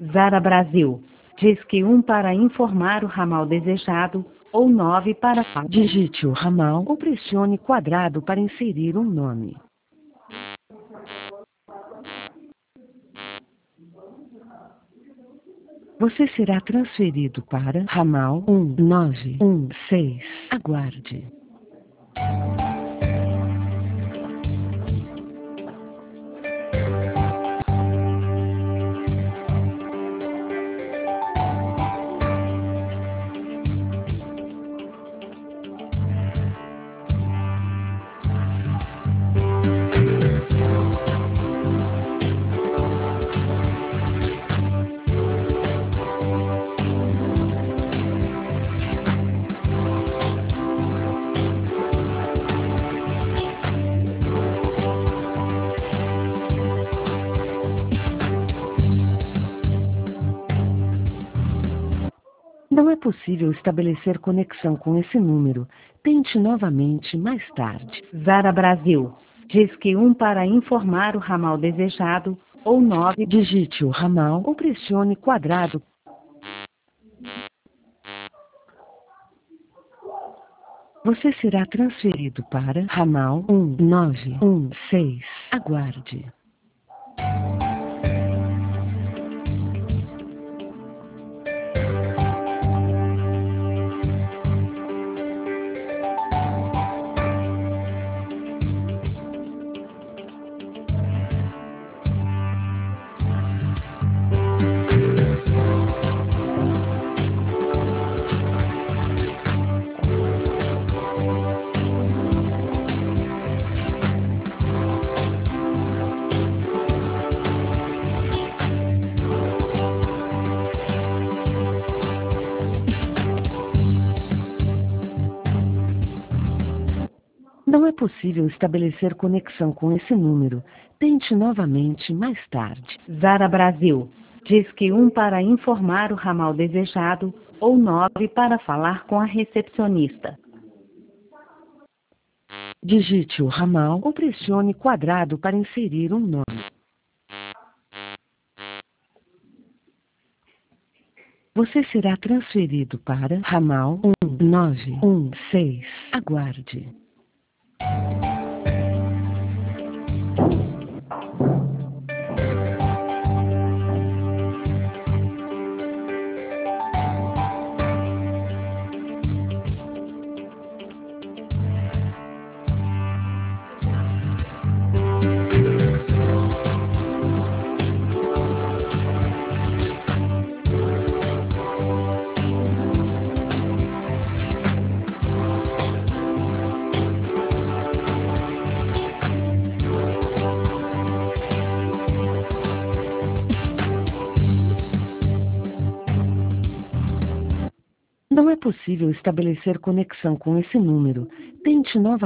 Zara Brasil. Diz que 1 para informar o ramal desejado ou 9 para... Digite o ramal ou pressione quadrado para inserir um nome. Você será transferido para ramal 1916. Aguarde. Não é possível estabelecer conexão com esse número. Tente novamente mais tarde. Zara Brasil. Diz que 1 para informar o ramal desejado ou 9... Digite o ramal ou pressione quadrado. Você será transferido para ramal 1916. Aguarde. Não é possível estabelecer conexão com esse número. Tente novamente mais tarde. Zara Brasil. Diz que 1 para informar o ramal desejado ou 9 para falar com a recepcionista. Digite o ramal ou pressione quadrado para inserir um nome. Você será transferido para ramal 1916. Aguarde. Não é possível estabelecer conexão com esse número. Tente novamente.